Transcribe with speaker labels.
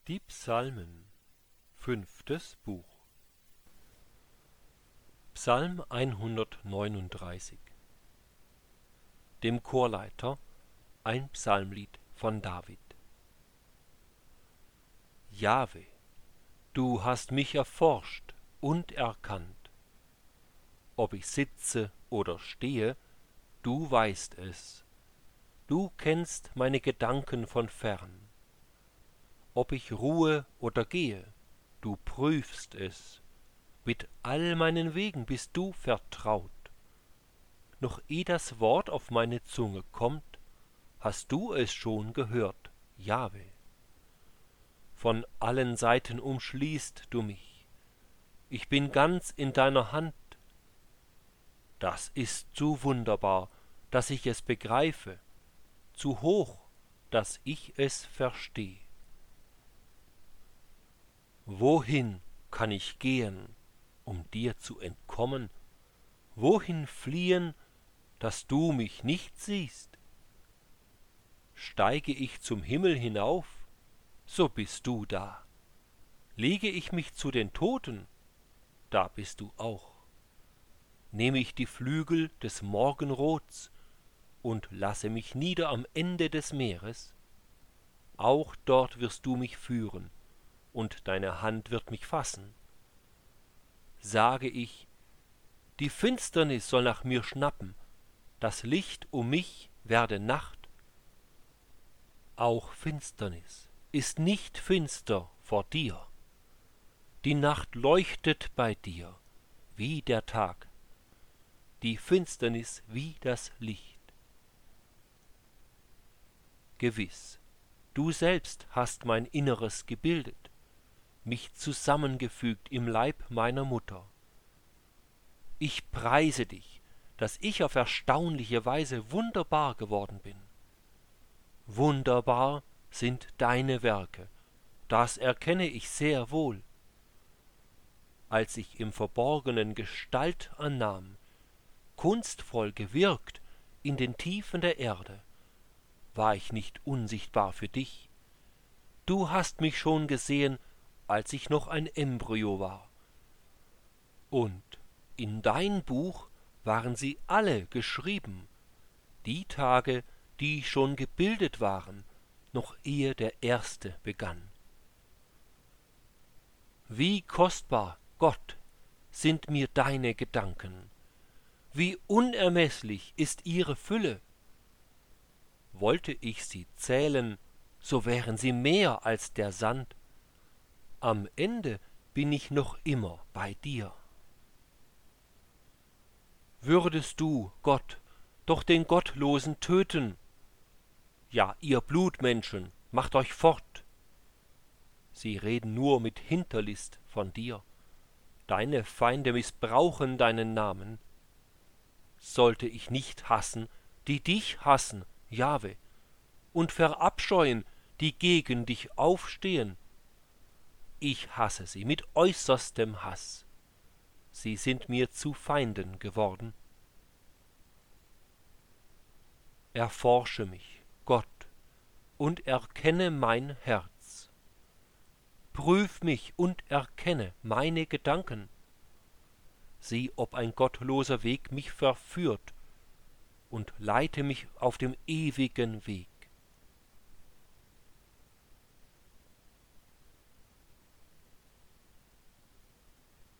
Speaker 1: Die Psalmen, 5. Buch. Psalm 139. Dem Chorleiter ein Psalmlied von David. Jahwe, du hast mich erforscht und erkannt. Ob ich sitze oder stehe, du weißt es. Du kennst meine Gedanken von fern. Ob ich ruhe oder gehe, du prüfst es. Mit all meinen Wegen bist du vertraut. Noch ehe das Wort auf meine Zunge kommt, hast du es schon gehört, Jahwe. Von allen Seiten umschließt du mich. Ich bin ganz in deiner Hand. Das ist zu wunderbar, dass ich es begreife, zu hoch, dass ich es versteh. Wohin kann ich gehen, um dir zu entkommen? Wohin fliehen, dass du mich nicht siehst? Steige ich zum Himmel hinauf, so bist du da. Lege ich mich zu den Toten, da bist du auch. Nehme ich die Flügel des Morgenrots und lasse mich nieder am Ende des Meeres, auch dort wirst du mich führen, und deine Hand wird mich fassen. Sage ich, die Finsternis soll nach mir schnappen, das Licht um mich werde Nacht. Auch Finsternis ist nicht finster vor dir. Die Nacht leuchtet bei dir wie der Tag, die Finsternis wie das Licht. Gewiss, du selbst hast mein Inneres gebildet, mich zusammengefügt im Leib meiner Mutter. Ich preise dich, dass ich auf erstaunliche Weise wunderbar geworden bin. Wunderbar sind deine Werke, das erkenne ich sehr wohl. Als ich im Verborgenen Gestalt annahm, kunstvoll gewirkt in den Tiefen der Erde, war ich nicht unsichtbar für dich. Du hast mich schon gesehen, als ich noch ein Embryo war. Und in dein Buch waren sie alle geschrieben, die Tage, die schon gebildet waren, noch ehe der erste begann. Wie kostbar, Gott, sind mir deine Gedanken, wie unermeßlich ist ihre Fülle. Wollte ich sie zählen, so wären sie mehr als der Sand. Am Ende bin ich noch immer bei dir. Würdest du, Gott, doch den Gottlosen töten? Ja, ihr Blutmenschen, macht euch fort. Sie reden nur mit Hinterlist von dir. Deine Feinde missbrauchen deinen Namen. Sollte ich nicht hassen, die dich hassen, Jahwe, und verabscheuen, die gegen dich aufstehen? Ich hasse sie mit äußerstem Hass. Sie sind mir zu Feinden geworden. Erforsche mich, Gott, und erkenne mein Herz. Prüf mich und erkenne meine Gedanken. Sieh, ob ein gottloser Weg mich verführt, und leite mich auf dem ewigen Weg.